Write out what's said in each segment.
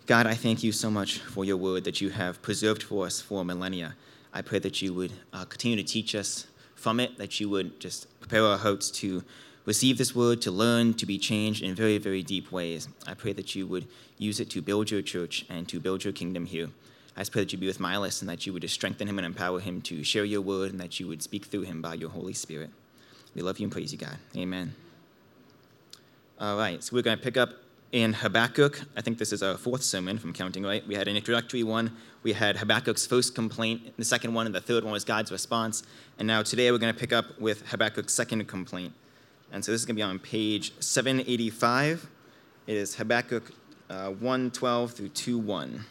God, I thank you so much for your word that you have preserved for us for millennia. I pray that you would continue to teach us from it, that you would just prepare our hearts to receive this word, to learn, to be changed in very, very deep ways. I pray that you would use it to build your church and to build your kingdom here. I just pray that you be with Miles and that you would just strengthen him and empower him to share your word and that you would speak through him by your Holy Spirit. We love you and praise you, God. Amen. All right, so we're going to pick up in Habakkuk. I think this is our fourth sermon, if I'm counting right. We had an introductory one. We had Habakkuk's first complaint, the second one, and the third one was God's response. And now today we're going to pick up with Habakkuk's second complaint. And so this is going to be on page 785. It is Habakkuk 1:12 through 2:1.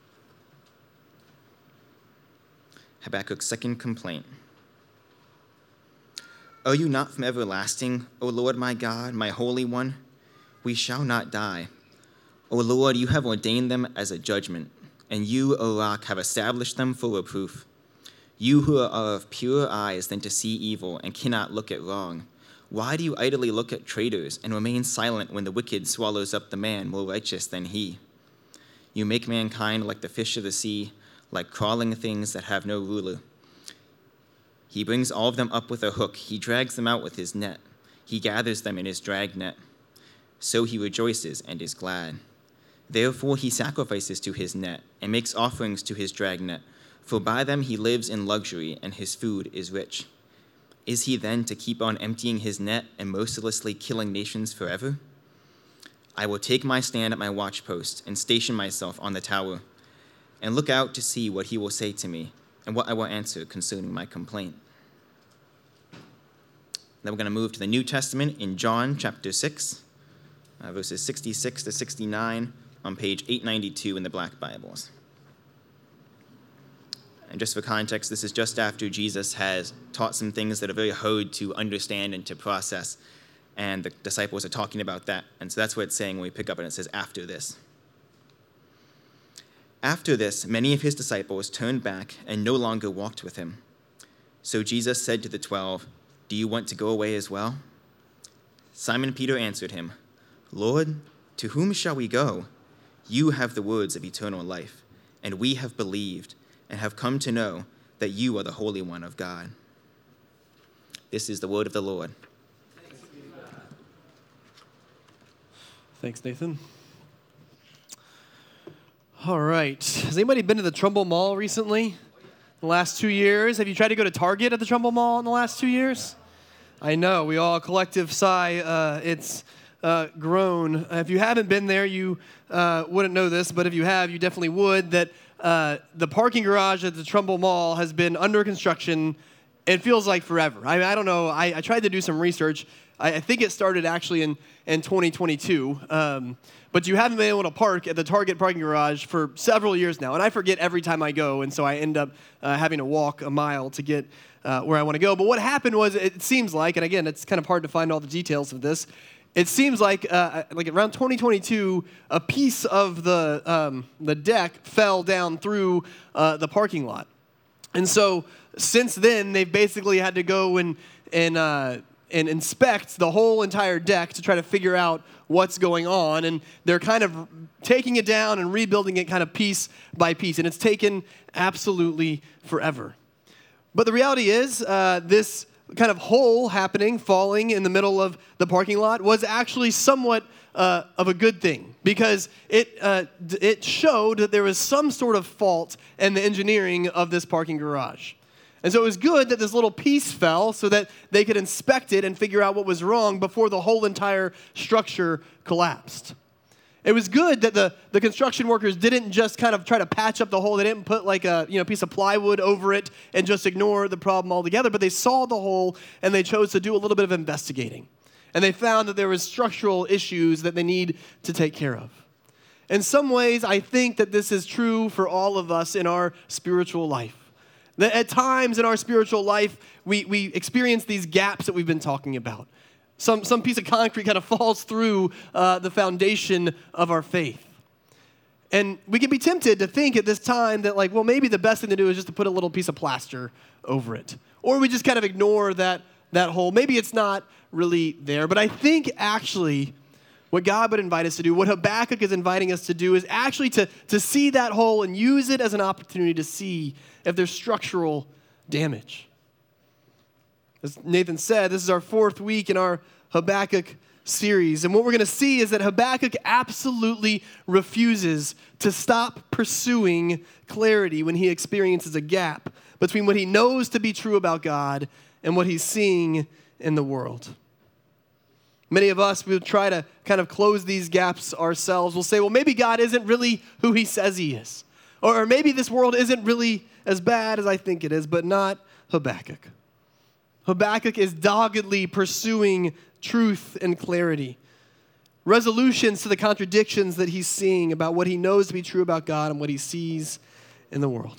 Habakkuk's second complaint. Are you not from everlasting, O Lord my God, my Holy One? We shall not die. O Lord, you have ordained them as a judgment, and you, O Rock, have established them for reproof. You who are of purer eyes than to see evil and cannot look at wrong, why do you idly look at traitors and remain silent when the wicked swallows up the man more righteous than he? You make mankind like the fish of the sea, like crawling things that have no ruler. He brings all of them up with a hook. He drags them out with his net. He gathers them in his drag net. So he rejoices and is glad. Therefore he sacrifices to his net and makes offerings to his drag net, for by them he lives in luxury and his food is rich. Is he then to keep on emptying his net and mercilessly killing nations forever? I will take my stand at my watchpost and station myself on the tower, and look out to see what he will say to me and what I will answer concerning my complaint. Then we're going to move to the New Testament in John chapter 6, verses 66 to 69 on page 892 in the Black Bibles. And just for context, this is just after Jesus has taught some things that are very hard to understand and to process, and the disciples are talking about that. And so that's what it's saying when we pick up and it says, after this. After this, many of his disciples turned back and no longer walked with him. So Jesus said to the 12, "Do you want to go away as well?" Simon Peter answered him, "Lord, to whom shall we go? You have the words of eternal life, and we have believed and have come to know that you are the Holy One of God." This is the word of the Lord. Thanks, Nathan. All right. Has anybody been to the Trumbull Mall recently? The last 2 years? Have you tried to go to Target at the Trumbull Mall in the last 2 years? I know. We all collective sigh. It's grown. If you haven't been there, you wouldn't know this, but if you have, you definitely would, that the parking garage at the Trumbull Mall has been under construction. It feels like forever. I don't know. I tried to do some research. I think it started actually in 2022. But you haven't been able to park at the Target parking garage for several years now. And I forget every time I go, and so I end up having to walk a mile to get where I want to go. But what happened was, it seems like, and again, it's kind of hard to find all the details of this, it seems like around 2022, a piece of the deck fell down through the parking lot. And so since then, they've basically had to go and inspect the whole entire deck to try to figure out what's going on. And they're kind of taking it down and rebuilding it kind of piece by piece. And it's taken absolutely forever. But the reality is, this kind of hole falling in the middle of the parking lot was actually somewhat of a good thing, because it showed that there was some sort of fault in the engineering of this parking garage. And so it was good that this little piece fell so that they could inspect it and figure out what was wrong before the whole entire structure collapsed. It was good that the construction workers didn't just kind of try to patch up the hole. They didn't put like a piece of plywood over it and just ignore the problem altogether, but they saw the hole and they chose to do a little bit of investigating. And they found that there was structural issues that they need to take care of. In some ways, I think that this is true for all of us in our spiritual life. That at times in our spiritual life, we experience these gaps that we've been talking about. Some piece of concrete kind of falls through the foundation of our faith. And we can be tempted to think at this time that, maybe the best thing to do is just to put a little piece of plaster over it. Or we just kind of ignore that hole. Maybe it's not really there. But I think actually What God would invite us to do, what Habakkuk is inviting us to do, is actually to see that hole and use it as an opportunity to see if there's structural damage. As Nathan said, this is our 4th week in our Habakkuk series. And what we're going to see is that Habakkuk absolutely refuses to stop pursuing clarity when he experiences a gap between what he knows to be true about God and what he's seeing in the world. Many of us will try to kind of close these gaps ourselves. We'll say, well, maybe God isn't really who he says he is. Or maybe this world isn't really as bad as I think it is, but not Habakkuk. Habakkuk is doggedly pursuing truth and clarity, resolutions to the contradictions that he's seeing about what he knows to be true about God and what he sees in the world.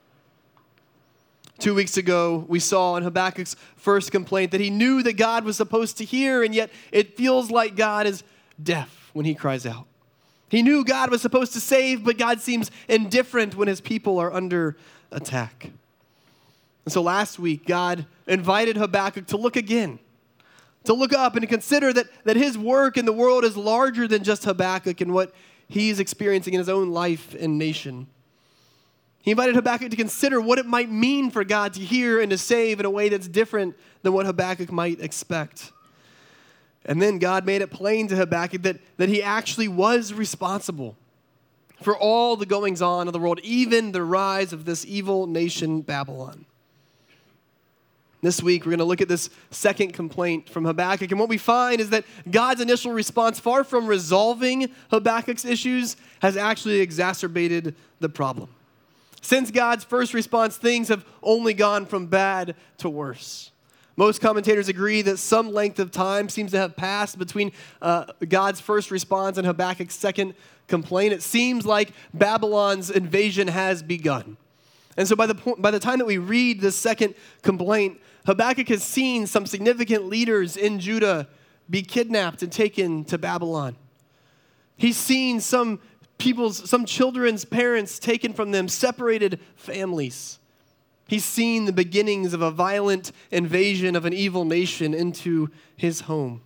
2 weeks ago, we saw in Habakkuk's first complaint that he knew that God was supposed to hear, and yet it feels like God is deaf when he cries out. He knew God was supposed to save, but God seems indifferent when his people are under attack. And so last week, God invited Habakkuk to look again, to look up and to consider that his work in the world is larger than just Habakkuk and what he's experiencing in his own life and nation. He invited Habakkuk to consider what it might mean for God to hear and to save in a way that's different than what Habakkuk might expect. And then God made it plain to Habakkuk that he actually was responsible for all the goings-on of the world, even the rise of this evil nation, Babylon. This week, we're going to look at this second complaint from Habakkuk, and what we find is that God's initial response, far from resolving Habakkuk's issues, has actually exacerbated the problem. Since God's first response, things have only gone from bad to worse. Most commentators agree that some length of time seems to have passed between God's first response and Habakkuk's second complaint. It seems like Babylon's invasion has begun. And so by the time that we read this second complaint, Habakkuk has seen some significant leaders in Judah be kidnapped and taken to Babylon. He's seen some children's parents taken from them, separated families. He's seen the beginnings of a violent invasion of an evil nation into his home.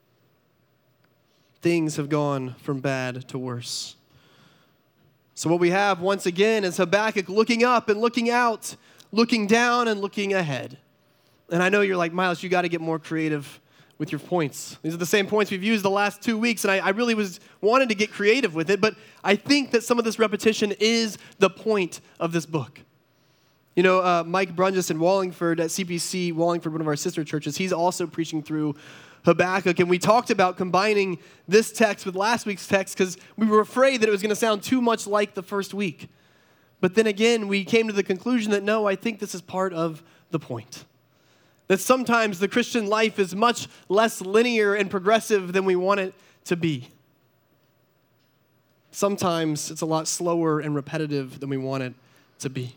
Things have gone from bad to worse. So what we have once again is Habakkuk looking up and looking out, looking down and looking ahead. And I know you're like, Miles, you got to get more creative with your points. These are the same points we've used the last 2 weeks, and I really wanted to get creative with it, but I think that some of this repetition is the point of this book. You know, Mike Brunges in Wallingford at CPC, Wallingford, one of our sister churches, he's also preaching through Habakkuk, and we talked about combining this text with last week's text because we were afraid that it was going to sound too much like the first week. But then again, we came to the conclusion that no, I think this is part of the point. That sometimes the Christian life is much less linear and progressive than we want it to be. Sometimes it's a lot slower and repetitive than we want it to be.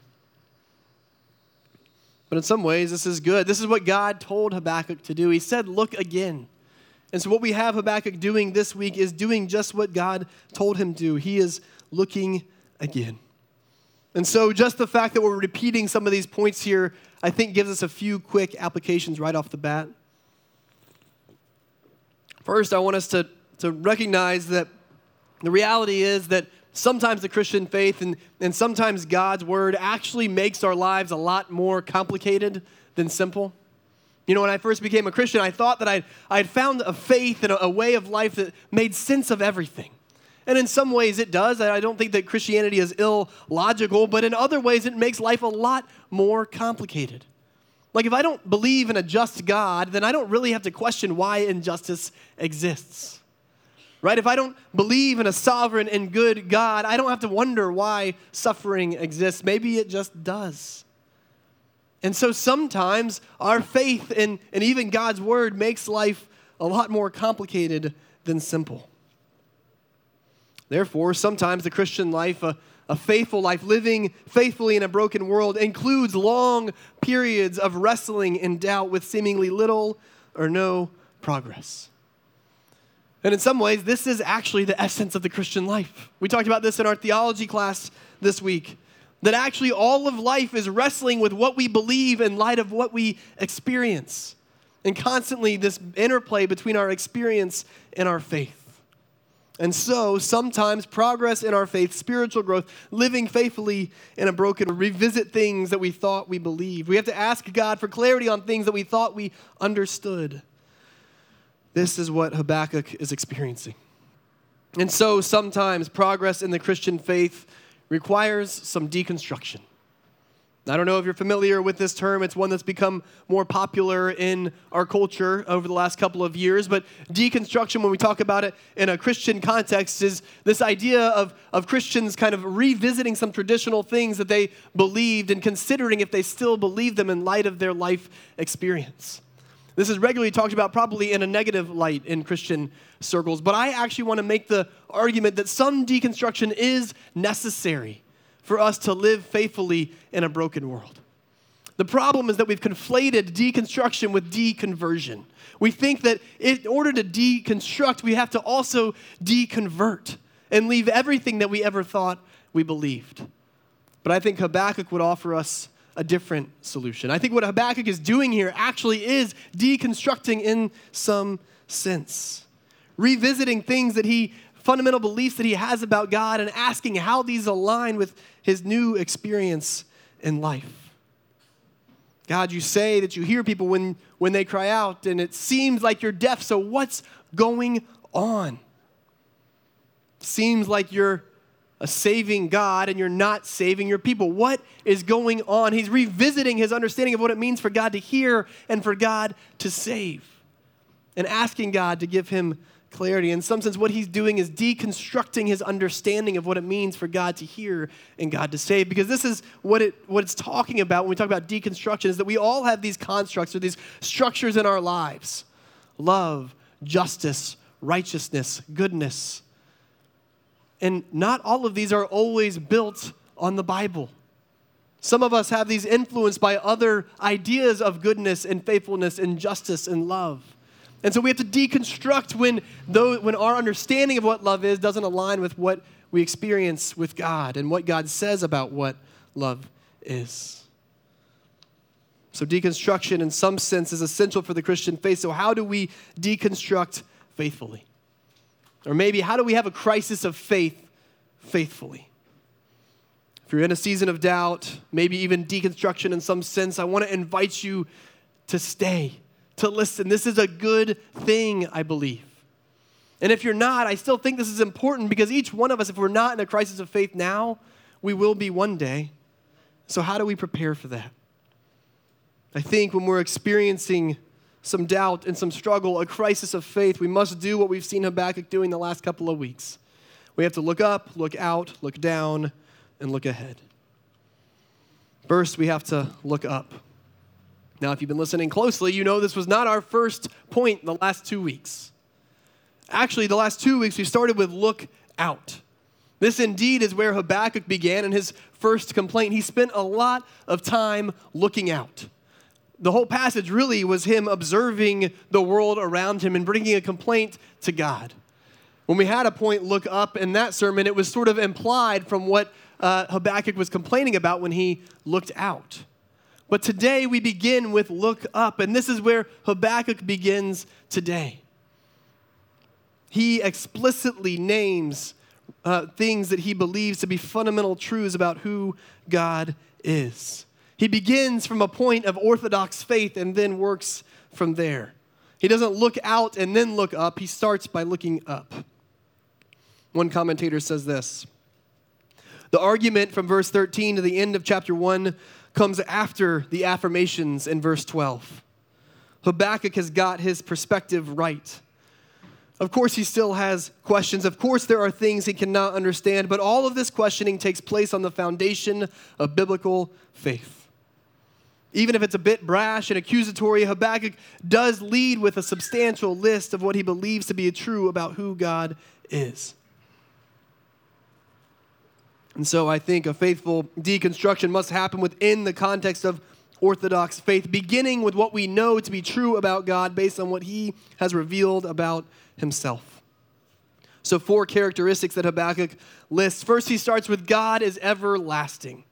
But in some ways, this is good. This is what God told Habakkuk to do. He said, look again. And so what we have Habakkuk doing this week is doing just what God told him to do. He is looking again. And so just the fact that we're repeating some of these points here, I think gives us a few quick applications right off the bat. First, I want us to recognize that the reality is that sometimes the Christian faith and sometimes God's word actually makes our lives a lot more complicated than simple. You know, when I first became a Christian, I thought that I had found a faith and a way of life that made sense of everything. And in some ways it does. I don't think that Christianity is illogical, but in other ways it makes life a lot more complicated. Like if I don't believe in a just God, then I don't really have to question why injustice exists. Right? If I don't believe in a sovereign and good God, I don't have to wonder why suffering exists. Maybe it just does. And so sometimes our faith and even God's word makes life a lot more complicated than simple. Therefore, sometimes the Christian life, a faithful life, living faithfully in a broken world, includes long periods of wrestling and doubt with seemingly little or no progress. And in some ways, this is actually the essence of the Christian life. We talked about this in our theology class this week, that actually all of life is wrestling with what we believe in light of what we experience, and constantly this interplay between our experience and our faith. And so sometimes progress in our faith, spiritual growth, living faithfully in a broken, revisit things that we thought we believed. We have to ask God for clarity on things that we thought we understood. This is what Habakkuk is experiencing. And so sometimes progress in the Christian faith requires some deconstruction. I don't know if you're familiar with this term. It's one that's become more popular in our culture over the last couple of years. But deconstruction, when we talk about it in a Christian context, is this idea of Christians kind of revisiting some traditional things that they believed and considering if they still believe them in light of their life experience. This is regularly talked about probably in a negative light in Christian circles. But I actually want to make the argument that some deconstruction is necessary for us to live faithfully in a broken world. The problem is that we've conflated deconstruction with deconversion. We think that in order to deconstruct, we have to also deconvert and leave everything that we ever thought we believed. But I think Habakkuk would offer us a different solution. I think what Habakkuk is doing here actually is deconstructing in some sense, revisiting things that fundamental beliefs that he has about God and asking how these align with his new experience in life. God, you say that you hear people when they cry out, and it seems like you're deaf, so what's going on? Seems like you're a saving God and you're not saving your people. What is going on? He's revisiting his understanding of what it means for God to hear and for God to save, and asking God to give him clarity. In some sense, what he's doing is deconstructing his understanding of what it means for God to hear and God to save. Because this is what it's talking about when we talk about deconstruction, is that we all have these constructs or these structures in our lives. Love, justice, righteousness, goodness. And not all of these are always built on the Bible. Some of us have these influenced by other ideas of goodness and faithfulness and justice and love. And so we have to deconstruct when our understanding of what love is doesn't align with what we experience with God and what God says about what love is. So deconstruction in some sense is essential for the Christian faith. So how do we deconstruct faithfully? Or maybe how do we have a crisis of faith faithfully? If you're in a season of doubt, maybe even deconstruction in some sense, I want to invite you to stay, to listen. This is a good thing, I believe. And if you're not, I still think this is important, because each one of us, if we're not in a crisis of faith now, we will be one day. So how do we prepare for that? I think when we're experiencing some doubt and some struggle, a crisis of faith, we must do what we've seen Habakkuk doing the last couple of weeks. We have to look up, look out, look down, and look ahead. First, we have to look up. Now, if you've been listening closely, you know this was not our first point the last 2 weeks. Actually, the last 2 weeks, we started with look out. This indeed is where Habakkuk began in his first complaint. He spent a lot of time looking out. The whole passage really was him observing the world around him and bringing a complaint to God. When we had a point, look up, in that sermon, it was sort of implied from what Habakkuk was complaining about when he looked out. But today we begin with look up, and this is where Habakkuk begins today. He explicitly names things that he believes to be fundamental truths about who God is. He begins from a point of orthodox faith and then works from there. He doesn't look out and then look up. He starts by looking up. One commentator says this: the argument from verse 13 to the end of chapter 1 comes after the affirmations in verse 12. Habakkuk has got his perspective right. Of course, he still has questions. Of course, there are things he cannot understand, but all of this questioning takes place on the foundation of biblical faith. Even if it's a bit brash and accusatory, Habakkuk does lead with a substantial list of what he believes to be true about who God is. And so I think a faithful deconstruction must happen within the context of orthodox faith, beginning with what we know to be true about God based on what he has revealed about himself. So 4 characteristics that Habakkuk lists. First, he starts with God is everlasting.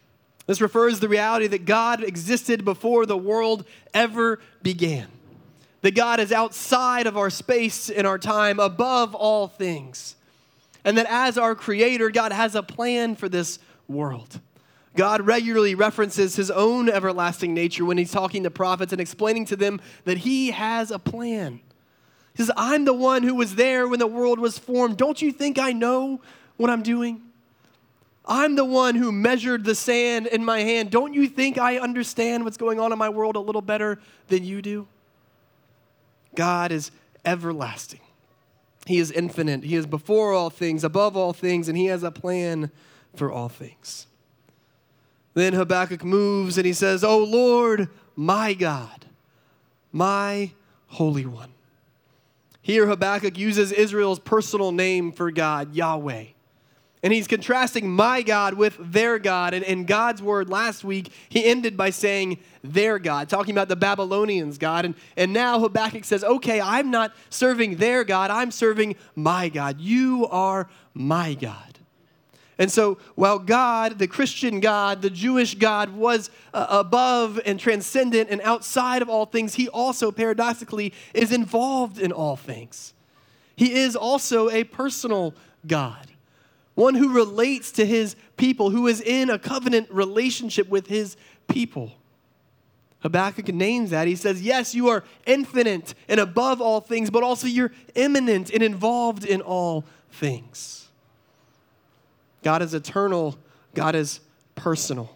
This refers to the reality that God existed before the world ever began. that God is outside of our space and our time, above all things. And that as our creator, God has a plan for this world. God regularly references his own everlasting nature when he's talking to prophets and explaining to them that he has a plan. He says, I'm the one who was there when the world was formed. Don't you think I know what I'm doing? I'm the one who measured the sand in my hand. Don't you think I understand what's going on in my world a little better than you do? God is everlasting. He is infinite. He is before all things, above all things, and he has a plan for all things. Then Habakkuk moves and he says, "O Lord, my God, my Holy One." Here Habakkuk uses Israel's personal name for God, Yahweh. And he's contrasting my God with their God. And in God's word last week, he ended by saying their God, talking about the Babylonians' God. And now Habakkuk says, okay, I'm not serving their God, I'm serving my God. You are my God. And so while God, the Christian God, the Jewish God, was above and transcendent and outside of all things, he also paradoxically is involved in all things. He is also a personal God. One who relates to his people, who is in a covenant relationship with his people. Habakkuk names that. He says, yes, you are infinite and above all things, but also you're immanent and involved in all things. God is eternal. God is personal.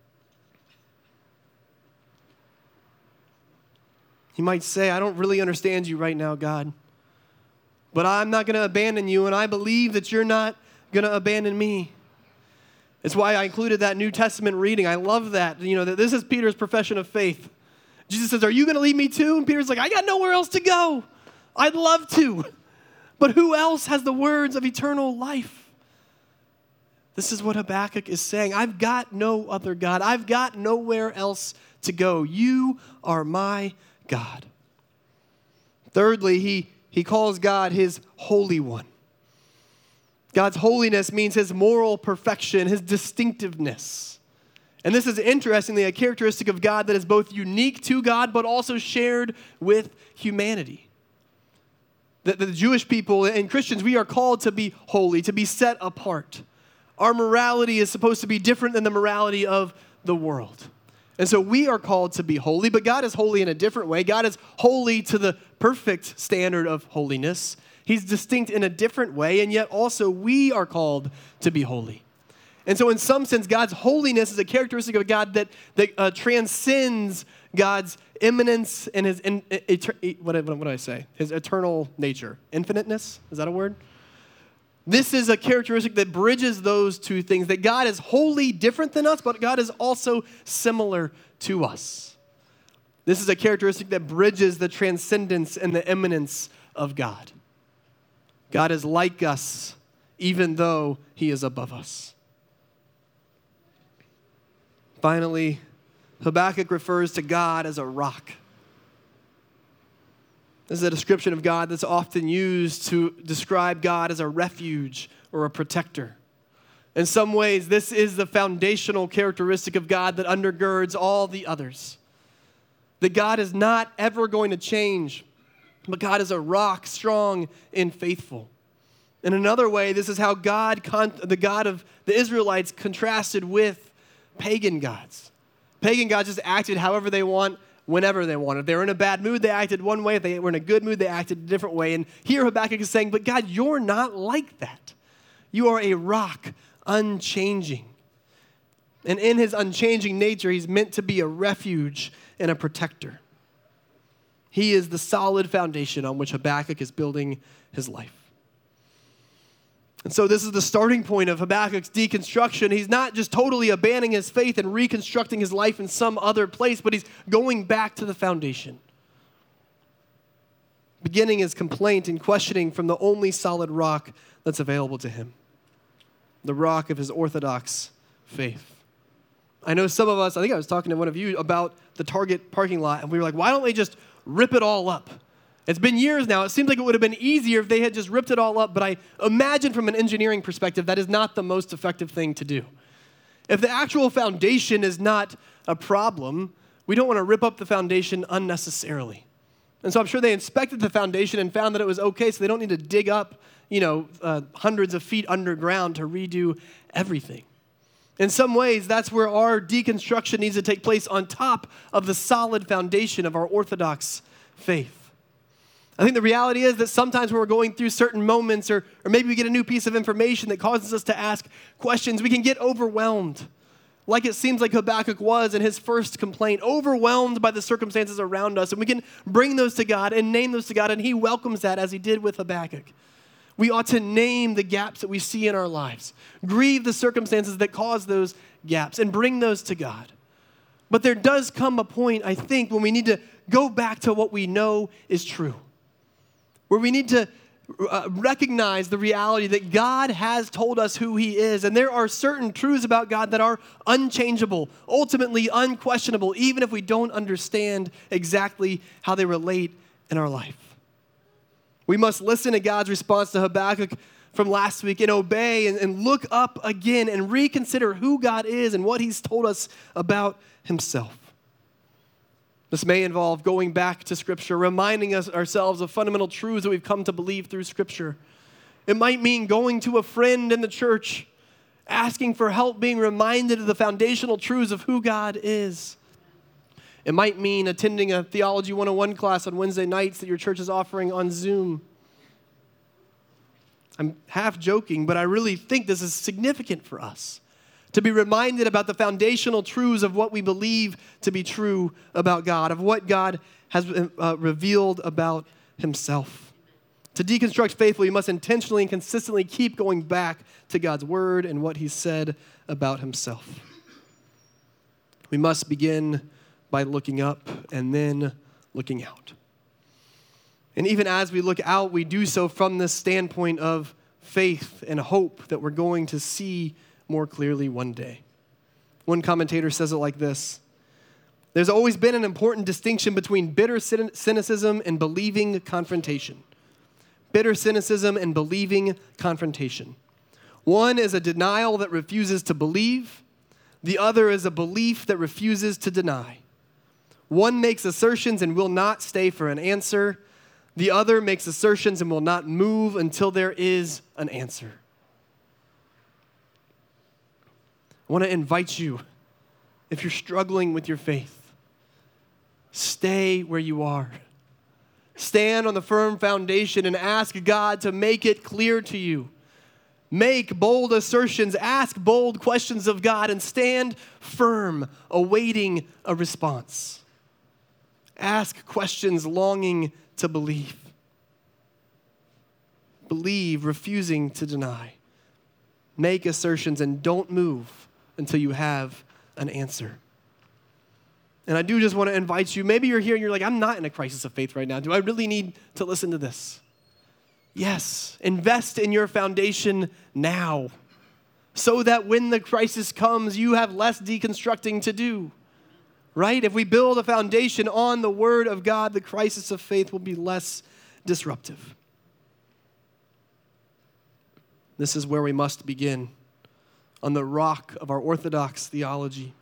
You might say, I don't really understand you right now, God, but I'm not going to abandon you, and I believe that you're not going to abandon me. It's why I included that New Testament reading. I love that. You know, that this is Peter's profession of faith. Jesus says, are you going to leave me too? And Peter's like, I got nowhere else to go. I'd love to. But who else has the words of eternal life? This is what Habakkuk is saying. I've got no other God. I've got nowhere else to go. You are my God. Thirdly, he calls God his Holy One. God's holiness means his moral perfection, his distinctiveness. And this is interestingly a characteristic of God that is both unique to God but also shared with humanity. The Jewish people and Christians, we are called to be holy, to be set apart. Our morality is supposed to be different than the morality of the world. And so we are called to be holy, but God is holy in a different way. God is holy to the perfect standard of holiness. He's distinct in a different way, and yet also we are called to be holy. And so in some sense, God's holiness is a characteristic of God that transcends God's immanence and his, what did I say? His eternal nature. Infiniteness? Is that a word? This is a characteristic that bridges those two things, that God is wholly different than us, but God is also similar to us. This is a characteristic that bridges the transcendence and the immanence of God. God is like us, even though he is above us. Finally, Habakkuk refers to God as a rock. This is a description of God that's often used to describe God as a refuge or a protector. In some ways, this is the foundational characteristic of God that undergirds all the others. That God is not ever going to change, but God is a rock, strong and faithful. In another way, this is how the God of the Israelites contrasted with pagan gods. Pagan gods just acted however they want, whenever they wanted. If they were in a bad mood, they acted one way. If they were in a good mood, they acted a different way. And here Habakkuk is saying, but God, you're not like that. You are a rock, unchanging. And in his unchanging nature, he's meant to be a refuge and a protector. He is the solid foundation on which Habakkuk is building his life. And so this is the starting point of Habakkuk's deconstruction. He's not just totally abandoning his faith and reconstructing his life in some other place, but he's going back to the foundation. Beginning his complaint and questioning from the only solid rock that's available to him, the rock of his orthodox faith. I know some of us, I think I was talking to one of you about the Target parking lot, and we were like, why don't they just rip it all up? It's been years now. It seems like it would have been easier if they had just ripped it all up, but I imagine from an engineering perspective, that is not the most effective thing to do. If the actual foundation is not a problem, we don't want to rip up the foundation unnecessarily. And so I'm sure they inspected the foundation and found that it was okay, so they don't need to dig up, hundreds of feet underground to redo everything. In some ways, that's where our deconstruction needs to take place, on top of the solid foundation of our Orthodox faith. I think the reality is that sometimes when we're going through certain moments, or maybe we get a new piece of information that causes us to ask questions, we can get overwhelmed, like it seems like Habakkuk was in his first complaint, overwhelmed by the circumstances around us. And we can bring those to God and name those to God, and he welcomes that, as he did with Habakkuk. We ought to name the gaps that we see in our lives, grieve the circumstances that cause those gaps, and bring those to God. But there does come a point, I think, when we need to go back to what we know is true, where we need to recognize the reality that God has told us who he is. And there are certain truths about God that are unchangeable, ultimately unquestionable, even if we don't understand exactly how they relate in our life. We must listen to God's response to Habakkuk from last week and obey and look up again and reconsider who God is and what he's told us about himself. This may involve going back to Scripture, reminding us ourselves of fundamental truths that we've come to believe through Scripture. It might mean going to a friend in the church, asking for help, being reminded of the foundational truths of who God is. It might mean attending a Theology 101 class on Wednesday nights that your church is offering on Zoom. I'm half joking, but I really think this is significant for us, to be reminded about the foundational truths of what we believe to be true about God, of what God has revealed about himself. To deconstruct faithfully, we must intentionally and consistently keep going back to God's word and what he said about himself. We must begin by looking up and then looking out. And even as we look out, we do so from this standpoint of faith and hope that we're going to see more clearly one day. One commentator says it like this: there's always been an important distinction between bitter cynicism and believing confrontation. Bitter cynicism and believing confrontation. One is a denial that refuses to believe. The other is a belief that refuses to deny. One makes assertions and will not stay for an answer. The other makes assertions and will not move until there is an answer. I want to invite you, if you're struggling with your faith, stay where you are. Stand on the firm foundation and ask God to make it clear to you. Make bold assertions, ask bold questions of God, and stand firm, awaiting a response. Ask questions, longing to believe. Believe, refusing to deny. Make assertions and don't move until you have an answer. And I do just want to invite you, maybe you're here and you're like, I'm not in a crisis of faith right now. Do I really need to listen to this? Yes, invest in your foundation now, so that when the crisis comes, you have less deconstructing to do, right? If we build a foundation on the Word of God, the crisis of faith will be less disruptive. This is where we must begin, on the rock of our Orthodox theology,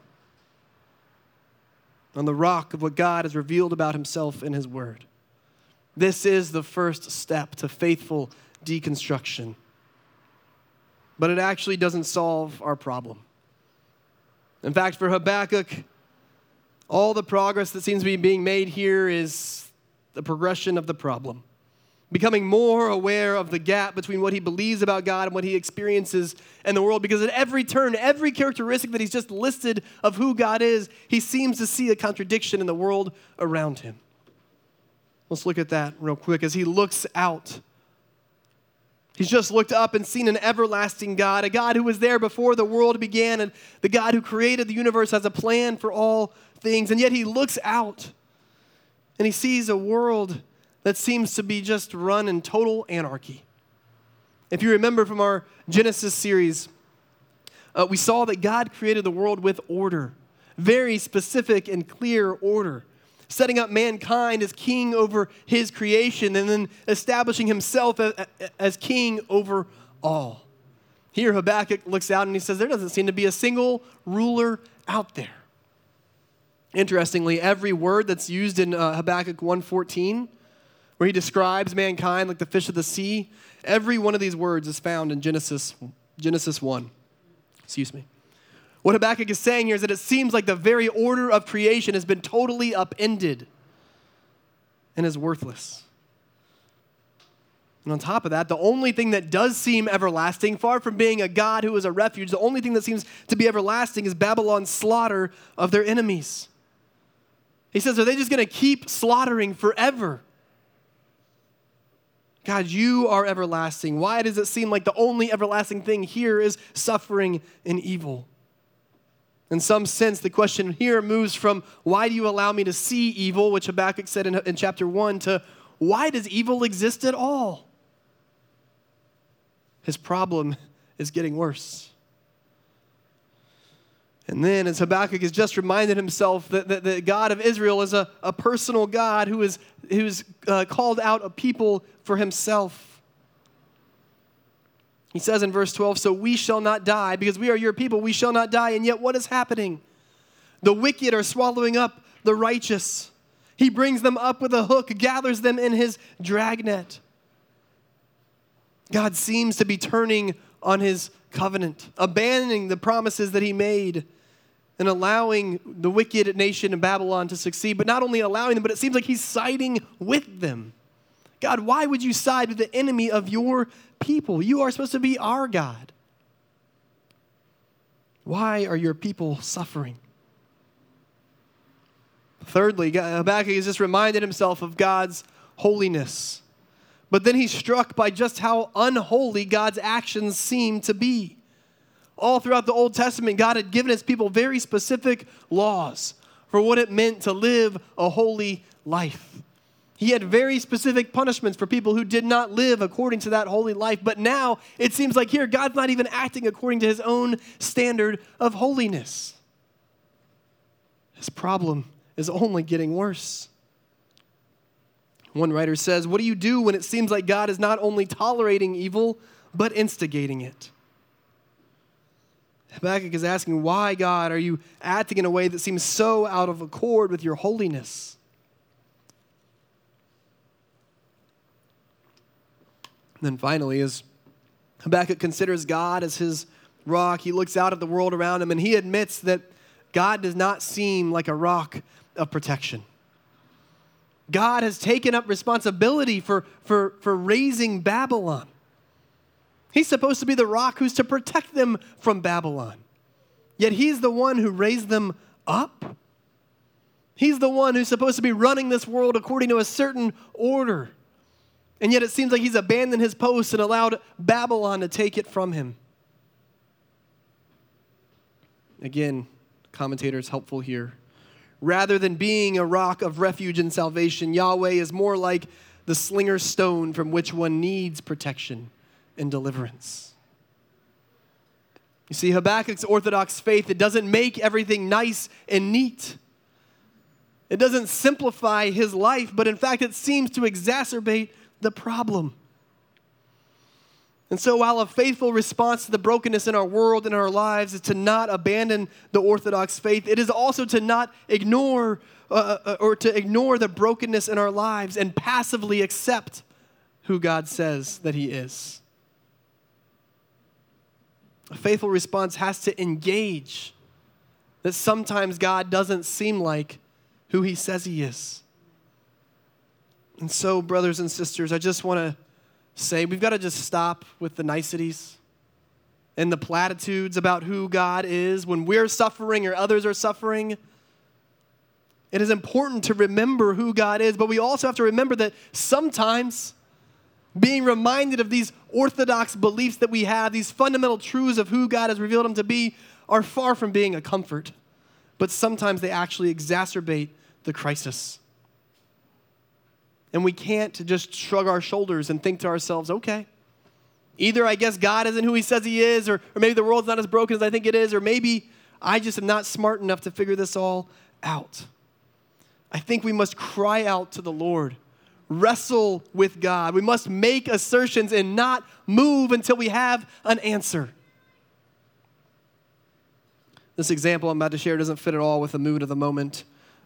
on the rock of what God has revealed about himself in his Word. This is the first step to faithful deconstruction. But it actually doesn't solve our problem. In fact, for Habakkuk, all the progress that seems to be being made here is the progression of the problem. Becoming more aware of the gap between what he believes about God and what he experiences in the world. Because at every turn, every characteristic that he's just listed of who God is, he seems to see a contradiction in the world around him. Let's look at that real quick as he looks out. He's just looked up and seen an everlasting God, a God who was there before the world began, and the God who created the universe has a plan for all things. And yet he looks out and he sees a world that seems to be just run in total anarchy. If you remember from our Genesis series, we saw that God created the world with order, very specific and clear order, setting up mankind as king over his creation and then establishing himself as king over all. Here Habakkuk looks out and he says, there doesn't seem to be a single ruler out there. Interestingly, every word that's used in Habakkuk 1:14, where he describes mankind like the fish of the sea, every one of these words is found in Genesis 1. What Habakkuk is saying here is that it seems like the very order of creation has been totally upended and is worthless. And on top of that, the only thing that does seem everlasting, far from being a God who is a refuge, the only thing that seems to be everlasting is Babylon's slaughter of their enemies. He says, are they just going to keep slaughtering forever? God, you are everlasting. Why does it seem like the only everlasting thing here is suffering and evil? In some sense, the question here moves from, why do you allow me to see evil, which Habakkuk said in chapter 1, to why does evil exist at all? His problem is getting worse. And then, as Habakkuk has just reminded himself that the God of Israel is a personal God who's called out a people for himself. He says in verse 12, so we shall not die, because we are your people, we shall not die. And yet what is happening? The wicked are swallowing up the righteous. He brings them up with a hook, gathers them in his dragnet. God seems to be turning on his covenant, abandoning the promises that he made, and allowing the wicked nation of Babylon to succeed. But not only allowing them, but it seems like he's siding with them. God, why would you side with the enemy of your people? You are supposed to be our God. Why are your people suffering? Thirdly, Habakkuk has just reminded himself of God's holiness. But then he's struck by just how unholy God's actions seem to be. All throughout the Old Testament, God had given his people very specific laws for what it meant to live a holy life. He had very specific punishments for people who did not live according to that holy life. But now it seems like here God's not even acting according to his own standard of holiness. His problem is only getting worse. One writer says, what do you do when it seems like God is not only tolerating evil, but instigating it? Habakkuk is asking, why, God, are you acting in a way that seems so out of accord with your holiness? And then finally, as Habakkuk considers God as his rock, he looks out at the world around him and he admits that God does not seem like a rock of protection. God has taken up responsibility for raising Babylon. He's supposed to be the rock who's to protect them from Babylon. Yet he's the one who raised them up. He's the one who's supposed to be running this world according to a certain order. And yet it seems like he's abandoned his post and allowed Babylon to take it from him. Again, commentators helpful here. Rather than being a rock of refuge and salvation, Yahweh is more like the slinger's stone from which one needs protection and deliverance. You see, Habakkuk's Orthodox faith, it doesn't make everything nice and neat. It doesn't simplify his life, but in fact, it seems to exacerbate the problem. And so while a faithful response to the brokenness in our world and our lives is to not abandon the Orthodox faith, it is also to not ignore the brokenness in our lives and passively accept who God says that he is. A faithful response has to engage that sometimes God doesn't seem like who he says he is. And so, brothers and sisters, I just want to say we've got to just stop with the niceties and the platitudes about who God is when we're suffering or others are suffering. It is important to remember who God is, but we also have to remember that sometimes being reminded of these orthodox beliefs that we have, these fundamental truths of who God has revealed him to be, are far from being a comfort. But sometimes they actually exacerbate the crisis. And we can't just shrug our shoulders and think to ourselves, okay, either I guess God isn't who he says he is, or maybe the world's not as broken as I think it is, or maybe I just am not smart enough to figure this all out. I think we must cry out to the Lord, wrestle with God. We must make assertions and not move until we have an answer. This example I'm about to share doesn't fit at all with the mood of the moment.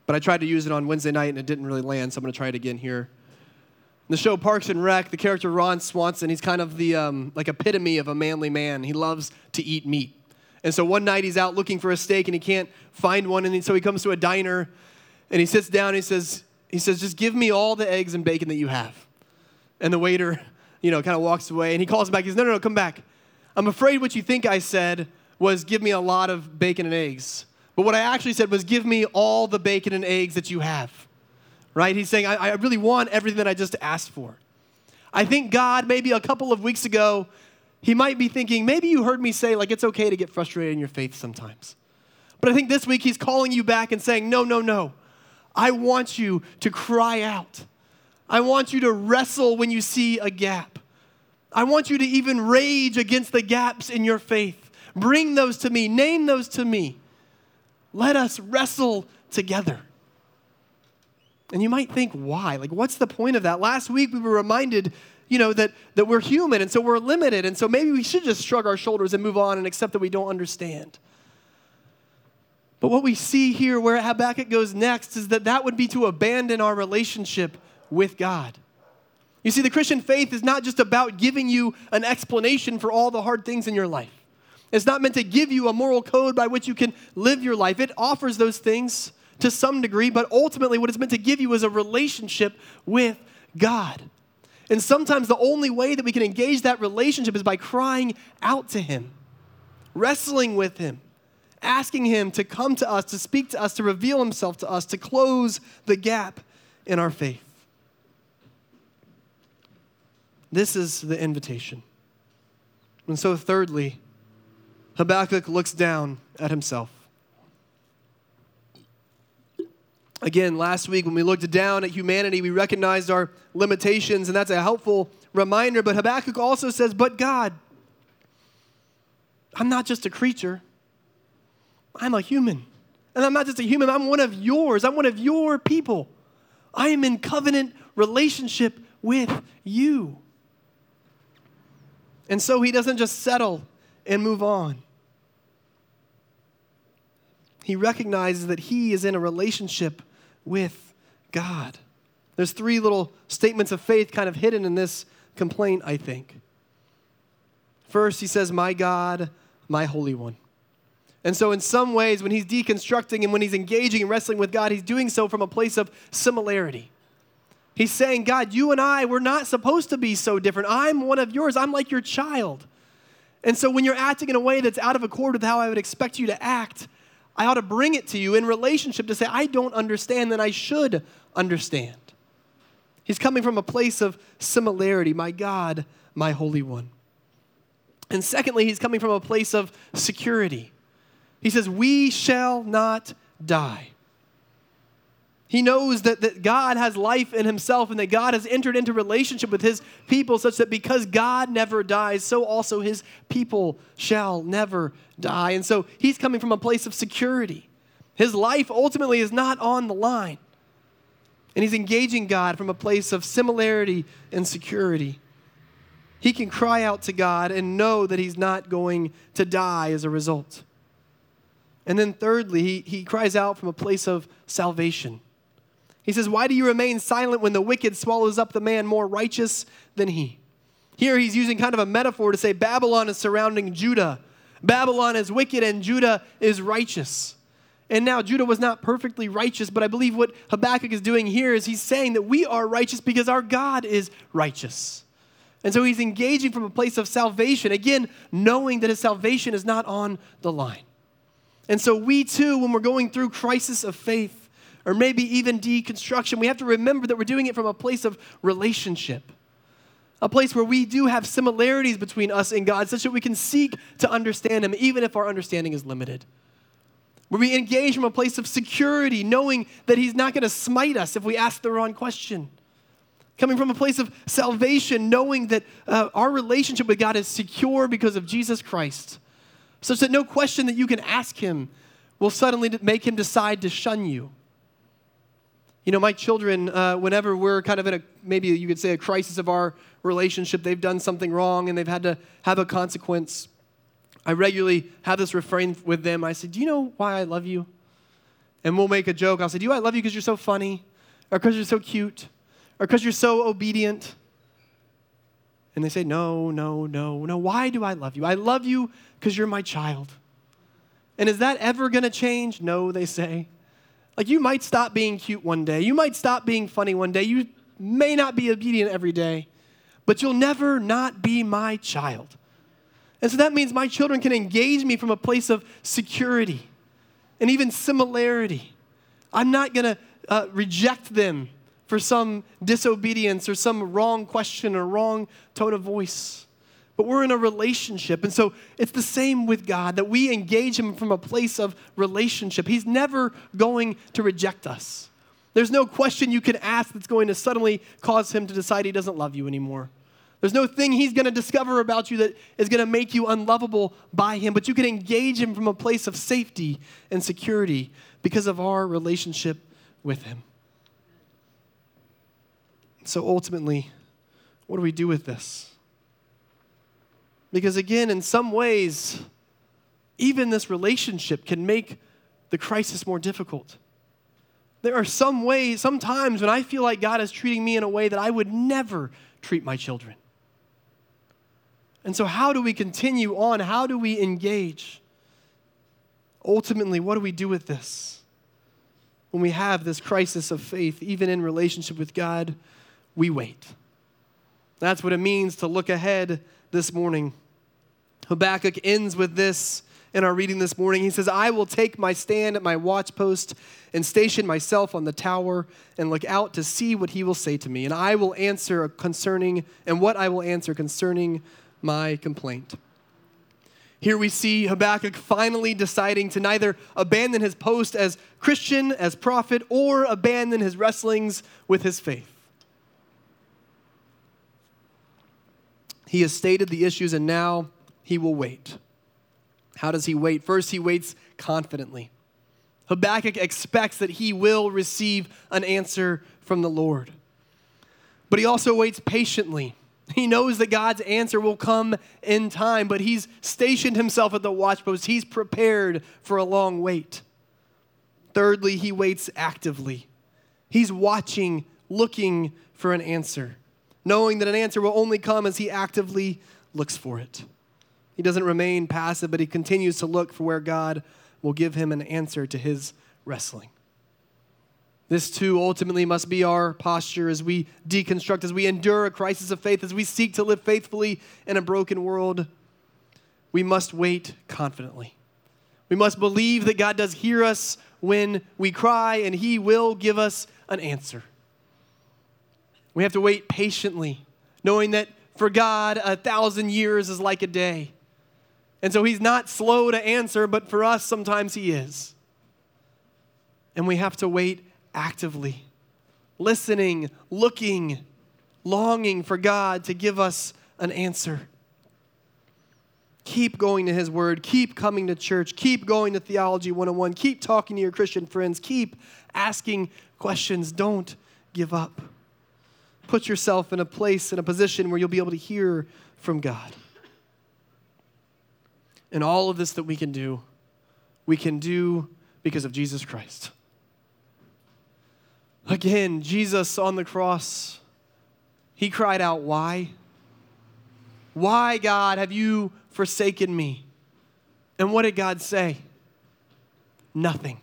but I tried to use it on Wednesday night and it didn't really land, so I'm going to try it again here. In the show Parks and Rec, the character Ron Swanson, he's kind of the like epitome of a manly man. He loves to eat meat. And so one night he's out looking for a steak and he can't find one, and so he comes to a diner and he sits down and he says, just give me all the eggs and bacon that you have. And the waiter, kind of walks away and he calls him back. He says, no, come back. I'm afraid what you think I said was give me a lot of bacon and eggs. But what I actually said was give me all the bacon and eggs that you have. Right? He's saying, I really want everything that I just asked for. I think God, maybe a couple of weeks ago, he might be thinking, maybe you heard me say, it's okay to get frustrated in your faith sometimes. But I think this week he's calling you back and saying, no. I want you to cry out. I want you to wrestle when you see a gap. I want you to even rage against the gaps in your faith. Bring those to me. Name those to me. Let us wrestle together. And you might think, why? What's the point of that? Last week we were reminded, that we're human and so we're limited. And so maybe we should just shrug our shoulders and move on and accept that we don't understand. But what we see here where Habakkuk goes next is that would be to abandon our relationship with God. You see, the Christian faith is not just about giving you an explanation for all the hard things in your life. It's not meant to give you a moral code by which you can live your life. It offers those things to some degree, but ultimately what it's meant to give you is a relationship with God. And sometimes the only way that we can engage that relationship is by crying out to him, wrestling with him, asking him to come to us, to speak to us, to reveal himself to us, to close the gap in our faith. This is the invitation. And so thirdly, Habakkuk looks down at himself. Again, last week when we looked down at humanity, we recognized our limitations, and that's a helpful reminder. But Habakkuk also says, but God, I'm not just a creature. I'm a human. And I'm not just a human, I'm one of yours. I'm one of your people. I am in covenant relationship with you. And so he doesn't just settle and move on. He recognizes that he is in a relationship with God. There's 3 little statements of faith kind of hidden in this complaint, I think. First, he says, my God, my Holy One. And so in some ways, when he's deconstructing and when he's engaging and wrestling with God, he's doing so from a place of similarity. He's saying, God, you and I, we're not supposed to be so different. I'm one of yours. I'm like your child. And so when you're acting in a way that's out of accord with how I would expect you to act, I ought to bring it to you in relationship to say, I don't understand, then I should understand. He's coming from a place of similarity, my God, my Holy One. And secondly, he's coming from a place of security. He says, we shall not die. He knows that God has life in himself and that God has entered into relationship with his people such that because God never dies, so also his people shall never die. And so he's coming from a place of security. His life ultimately is not on the line. And he's engaging God from a place of similarity and security. He can cry out to God and know that he's not going to die as a result. And then thirdly, he cries out from a place of salvation. He says, why do you remain silent when the wicked swallows up the man more righteous than he? Here he's using kind of a metaphor to say Babylon is surrounding Judah. Babylon is wicked and Judah is righteous. And now Judah was not perfectly righteous, but I believe what Habakkuk is doing here is he's saying that we are righteous because our God is righteous. And so he's engaging from a place of salvation, again, knowing that his salvation is not on the line. And so we too, when we're going through crisis of faith, or maybe even deconstruction, we have to remember that we're doing it from a place of relationship. A place where we do have similarities between us and God such that we can seek to understand him even if our understanding is limited. Where we engage from a place of security, knowing that he's not going to smite us if we ask the wrong question. Coming from a place of salvation, knowing that our relationship with God is secure because of Jesus Christ. Such that no question that you can ask him will suddenly make him decide to shun you. You know, my children, whenever we're kind of in a, maybe you could say a crisis of our relationship, they've done something wrong and they've had to have a consequence. I regularly have this refrain with them. I say, do you know why I love you? And we'll make a joke. I'll say, I love you because you're so funny, or because you're so cute, or because you're so obedient. And they say, no. Why do I love you? I love you because you're my child. And is that ever going to change? No, they say. Like, you might stop being cute one day. You might stop being funny one day. You may not be obedient every day, but you'll never not be my child. And so that means my children can engage me from a place of security and even similarity. I'm not going to reject them for some disobedience or some wrong question or wrong tone of voice. But we're in a relationship. And so it's the same with God, that we engage him from a place of relationship. He's never going to reject us. There's no question you can ask that's going to suddenly cause him to decide he doesn't love you anymore. There's no thing he's going to discover about you that is going to make you unlovable by him. But you can engage him from a place of safety and security because of our relationship with him. So ultimately, what do we do with this? Because again, in some ways, even this relationship can make the crisis more difficult. There are sometimes when I feel like God is treating me in a way that I would never treat my children. And so how do we continue on? How do we engage? Ultimately, what do we do with this? When we have this crisis of faith, even in relationship with God, we wait. That's what it means to look ahead this morning. Habakkuk ends with this in our reading this morning. He says, I will take my stand at my watchpost and station myself on the tower and look out to see what he will say to me. And I will answer concerning my complaint. Here we see Habakkuk finally deciding to neither abandon his post as Christian, as prophet, or abandon his wrestlings with his faith. He has stated the issues, and now he will wait. How does he wait? First, he waits confidently. Habakkuk expects that he will receive an answer from the Lord. But he also waits patiently. He knows that God's answer will come in time, but he's stationed himself at the watchpost. He's prepared for a long wait. Thirdly, he waits actively. He's watching, looking for an answer, knowing that an answer will only come as he actively looks for it. He doesn't remain passive, but he continues to look for where God will give him an answer to his wrestling. This too ultimately must be our posture as we deconstruct, as we endure a crisis of faith, as we seek to live faithfully in a broken world. We must wait confidently. We must believe that God does hear us when we cry, and he will give us an answer. We have to wait patiently, knowing that for God, 1,000 years is like a day. And so he's not slow to answer, but for us, sometimes he is. And we have to wait actively, listening, looking, longing for God to give us an answer. Keep going to his word. Keep coming to church. Keep going to Theology 101. Keep talking to your Christian friends. Keep asking questions. Don't give up. Put yourself in a place, in a position where you'll be able to hear from God. And all of this that we can do because of Jesus Christ. Again, Jesus on the cross, he cried out, why? Why, God, have you forsaken me? And what did God say? Nothing.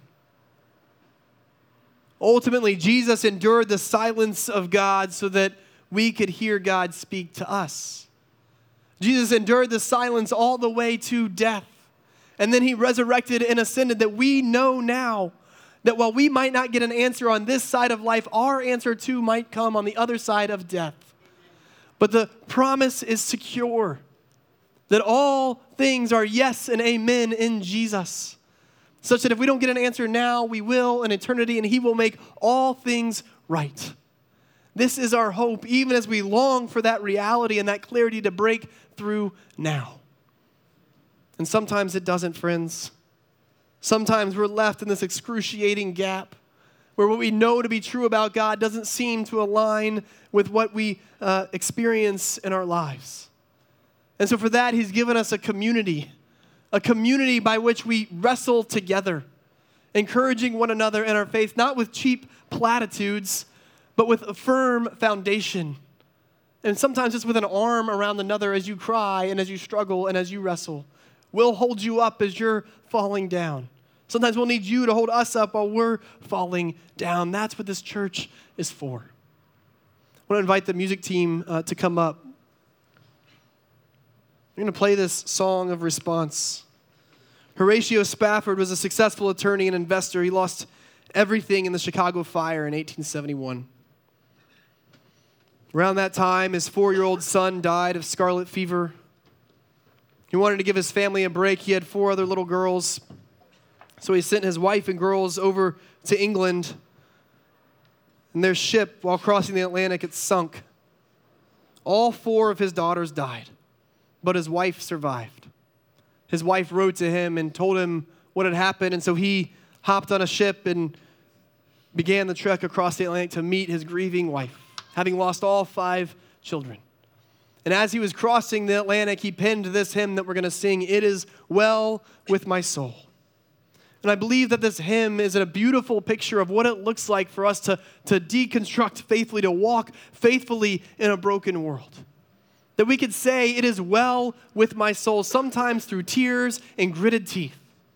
Ultimately, Jesus endured the silence of God so that we could hear God speak to us. Jesus endured the silence all the way to death. And then he resurrected and ascended, that we know now that while we might not get an answer on this side of life, our answer too might come on the other side of death. But the promise is secure, that all things are yes and amen in Jesus, such that if we don't get an answer now, we will in eternity, and he will make all things right. This is our hope, even as we long for that reality and that clarity to break through now. And sometimes it doesn't, friends. Sometimes we're left in this excruciating gap where what we know to be true about God doesn't seem to align with what we experience in our lives. And so for that, he's given us a community by which we wrestle together. encouraging one another in our faith, not with cheap platitudes, but with a firm foundation. And sometimes it's with an arm around another as you cry and as you struggle and as you wrestle. We'll hold you up as you're falling down. Sometimes we'll need you to hold us up while we're falling down. That's what this church is for. I want to invite the music team to come up. We're going to play this song of response. Horatio Spafford was a successful attorney and investor. He lost everything in the Chicago fire in 1871. Around that time, his 4-year-old son died of scarlet fever. He wanted to give his family a break. He had 4 other little girls. So he sent his wife and girls over to England. And their ship, while crossing the Atlantic, it sunk. All 4 of his daughters died, but his wife survived. His wife wrote to him and told him what had happened, and so he hopped on a ship and began the trek across the Atlantic to meet his grieving wife, having lost all 5 children. And as he was crossing the Atlantic, he penned this hymn that we're going to sing, "It Is Well With My Soul." And I believe that this hymn is a beautiful picture of what it looks like for us to deconstruct faithfully, to walk faithfully in a broken world. That we could say, "It is well with my soul," sometimes through tears and gritted teeth.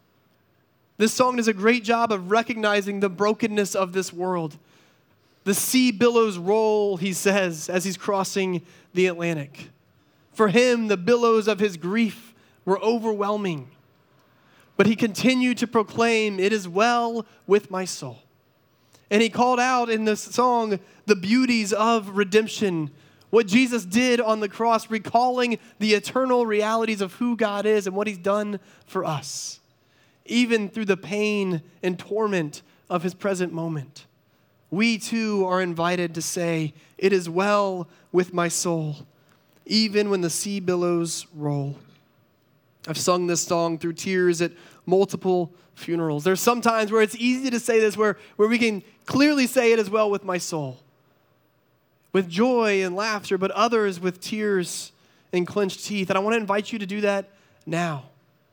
This song does a great job of recognizing the brokenness of this world. The sea billows roll, he says, as he's crossing the Atlantic. For him, the billows of his grief were overwhelming. But he continued to proclaim, "It is well with my soul." And he called out in this song the beauties of redemption, what Jesus did on the cross, recalling the eternal realities of who God is and what he's done for us, even through the pain and torment of his present moment. We too are invited to say, "It is well with my soul," even when the sea billows roll. I've sung this song through tears at multiple funerals. There's some times where it's easy to say this, where we can clearly say, "It is well with my soul," with joy and laughter, but others with tears and clenched teeth. And I want to invite you to do that now.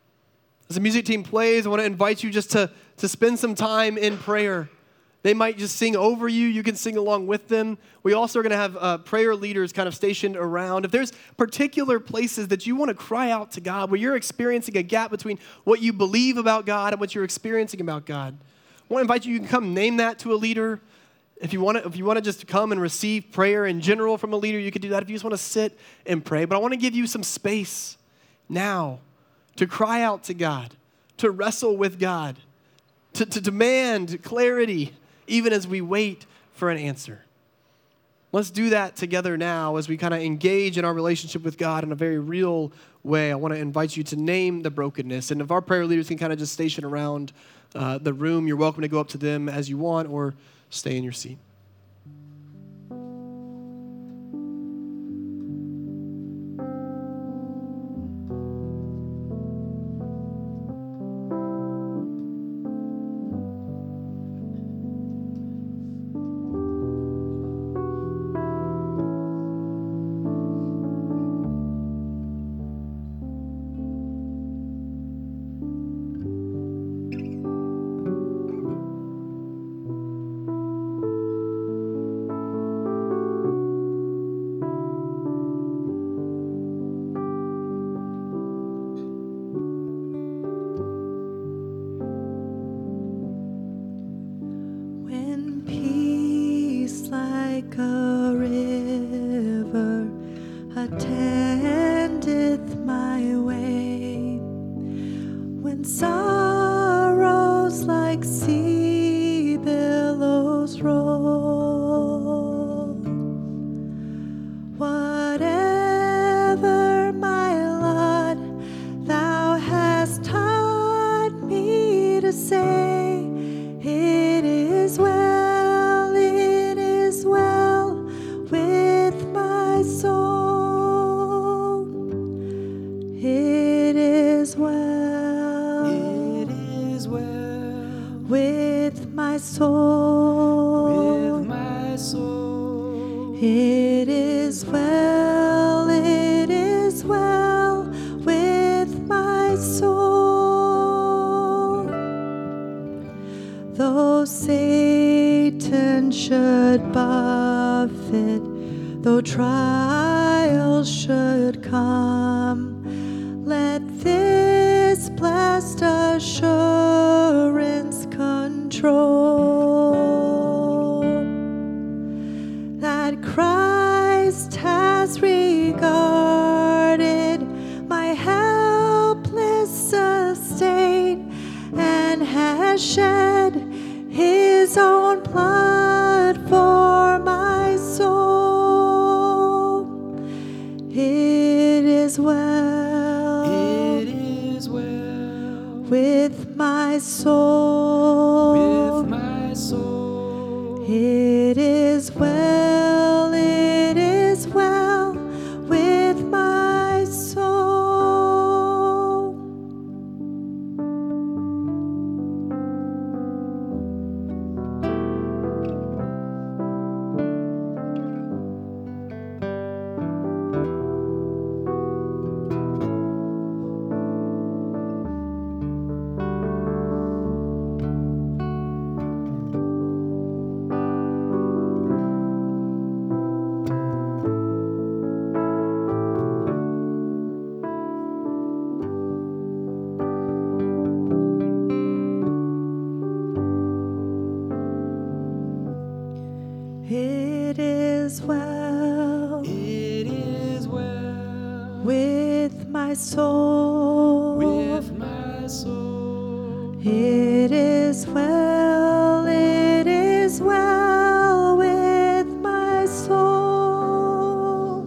As the music team plays, I want to invite you just to spend some time in prayer. They might just sing over you. You can sing along with them. We also are going to have prayer leaders kind of stationed around. If there's particular places that you want to cry out to God, where you're experiencing a gap between what you believe about God and what you're experiencing about God, I want to invite you. You can come name that to a leader. If you want to just come and receive prayer in general from a leader, you could do that. If you just want to sit and pray. But I want to give you some space now to cry out to God, to wrestle with God, to demand clarity, even as we wait for an answer. Let's do that together now as we kind of engage in our relationship with God in a very real way. I want to invite you to name the brokenness. And if our prayer leaders can kind of just station around the room, you're welcome to go up to them as you want or stay in your seat. Satan should buffet, though trials should come, let this blessed assurance control, that Christ has regarded my helpless estate and has shed his own blood for my soul. It is well, It is well with my soul. with my soul. It is well, it is well with my soul. It is well It is well with my soul. with my soul. It is well, it is well with my soul.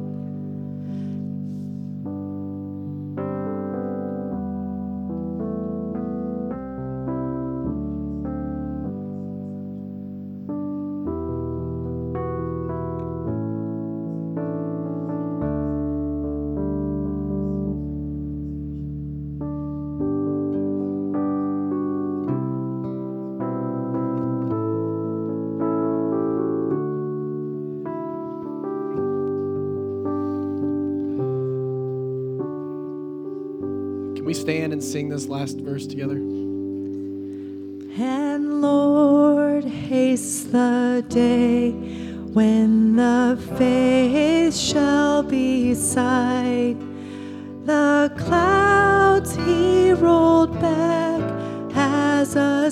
Can we stand and sing this last verse together? And Lord, haste the day when the faith shall be sight. The clouds he rolled back as a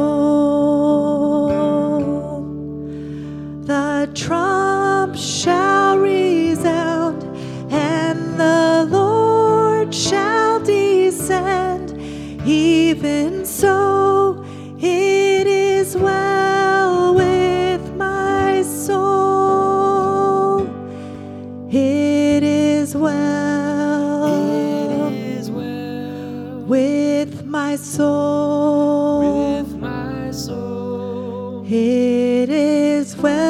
scroll. The trump shall resound, and the Lord shall descend. Even so, it is well with my soul. It is well. It is well With my soul. with my soul. It is well.